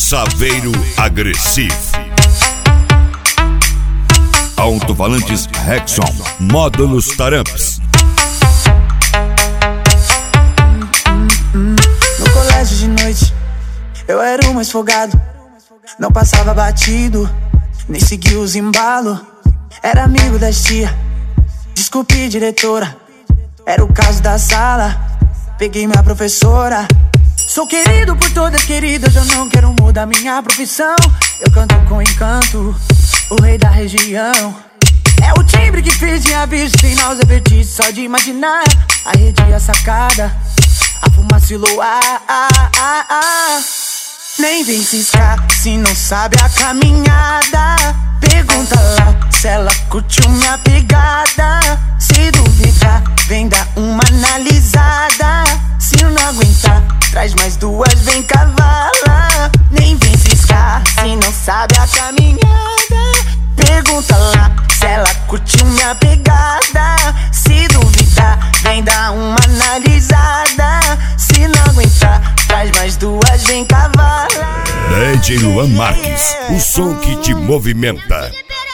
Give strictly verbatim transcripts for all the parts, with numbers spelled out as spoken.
Saveiro Agressivo. Alto-falantes Rexon, módulos Taramps. No colégio de noite, eu era o mais folgado. Não passava batido, nem seguia os embalo. Era amigo das tia, desculpe diretora. Era o caso da sala, peguei minha professora. Sou querido por todas queridas, eu não quero mudar minha profissão. Eu canto com encanto, o rei da região. É o timbre que fez minha vida sem náusea, vertigem só de imaginar. A rede e a sacada, a fumaça e o luar. ah, ah, ah. Nem vem ciscar se não sabe a caminhada. Pergunta lá se ela curtiu minha pegada. Se duvidar, vem dar uma analisada. Se não aguentar, traz mais duas, vem cavala. Nem vem ciscar se não sabe a caminhada. Pergunta lá se ela curtiu minha pegada. Se duvidar, vem dar uma analisada. Se não aguentar, traz mais duas, vem cavala. D J Luan Marques, o som que te movimenta.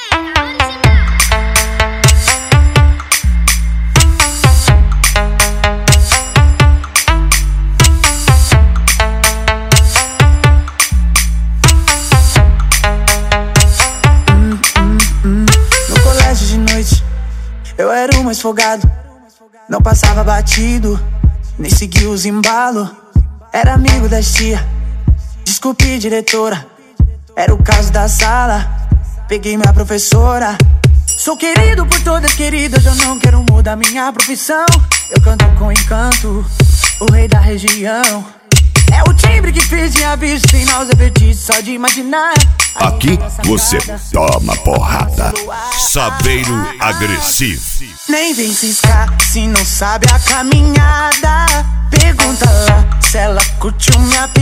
hum, hum, hum. No colégio de noite, eu era o mais folgado. Não passava batido, nem seguia os embalo. Era amigo das tia, desculpe diretora. Era o caso da sala, peguei minha professora. Sou querido por todas queridas, eu não quero mudar minha profissão. Eu canto com encanto, o rei da região. É o timbre que fez minha vida sem náusea, vertigem só de imaginar. Aqui você toma porrada. Saveiro Agressivo. Nem vem ciscar se não sabe a caminhada. Pergunta lá se ela curtiu minha